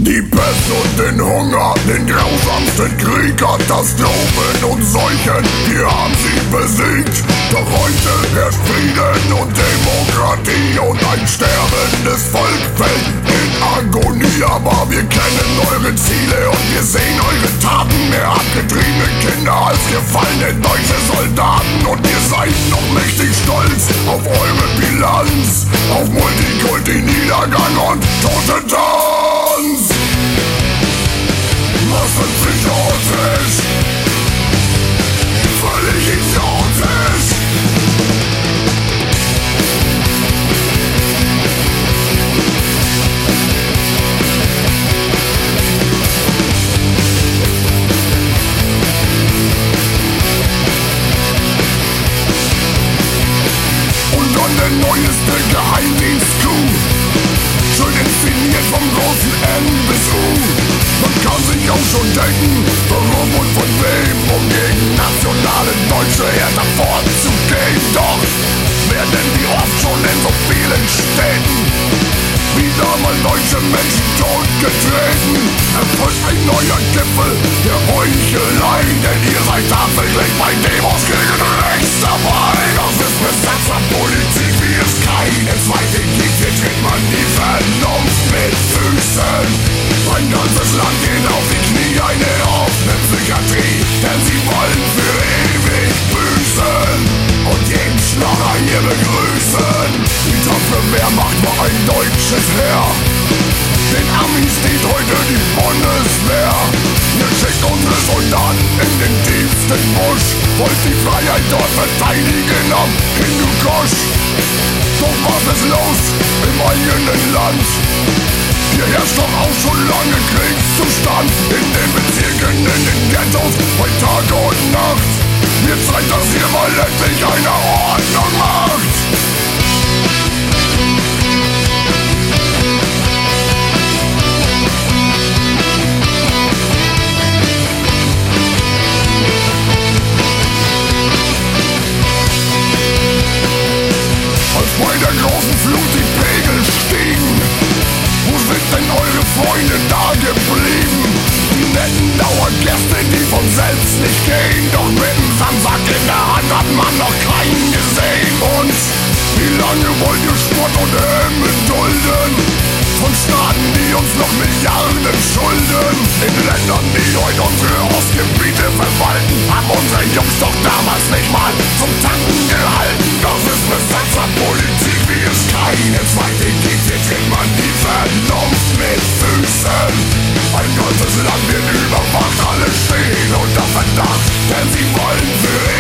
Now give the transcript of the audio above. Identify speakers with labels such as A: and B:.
A: Die Pest und den Hunger, den grausamsten Krieg, Katastrophen und Seuchen, wir haben sie besiegt. Doch heute herrscht Frieden und Demokratie und ein sterbendes Volk fällt in Agonie. Aber wir kennen eure Ziele und wir sehen eure Taten. Mehr abgetriebene Kinder als gefallene deutsche Soldaten. Und ihr seid noch mächtig stolz auf eure Bilanz, auf Multikulti, Niedergang und Totentanz. Massenpsychotisch, völlig idiotisch. Und dann der neueste Geheimdienst-Coup, schön inszeniert vom großen N bis U. Man kann sich auch schon denken, warum und von wem, um gegen nationale Deutsche Härte vorzugehen. Doch wer denn wie oft schon in so vielen Städten wieder mal deutsche Menschen totgetreten? Erfolgt ein neuer Gipfel der Heuchelei, denn ihr seid tatsächlich bei Demos gegen rechts dabei. Das ist Besatzerpolitik, wie es keine zweite gibt. Hier tritt man die Vernunft mit Füßen. Ein ganzes Land geht auf die Knie, eine offene Psychiatrie, denn sie wollen für ewig büßen und jeden Schnorrer hier begrüßen. Die tapfere Wehrmacht war ein deutsches Heer, den Amis dient heute die Bundeswehr. Ihr schickt unsere Soldaten in den tiefsten Busch, wollt die Freiheit dort verteidigen am Hindukusch. Doch was ist los im eigenen Land? Hier herrscht doch auch schon lange Kriegszustand in den Bezirken, in den Ghettos, bei Tag und Nacht. Wird Zeit, dass hier mal endlich eine Ordnung macht. Als bei der großen Flut die Pegel stiegen, wo sind denn eure Freunde da geblieben? Die netten Dauergäste, die von selbst nicht gehen, doch mit dem Sandsack in der Hand hat man noch keinen gesehen. Und wie lange wollt ihr Spott und Häme dulden von Staaten, die uns noch Milliarden schulden? In Ländern, die heute unsere Ostgebiete verwalten, haben unsere Jungs doch damals nicht mal zum Tanken gehalten. Das ist Besatzerpolitik, wie es keine zweite gibt. Hier tritt man die Vernunft mit Füßen. Ein ganzes Land wird überwacht, alle stehen unter Verdacht, denn sie wollen für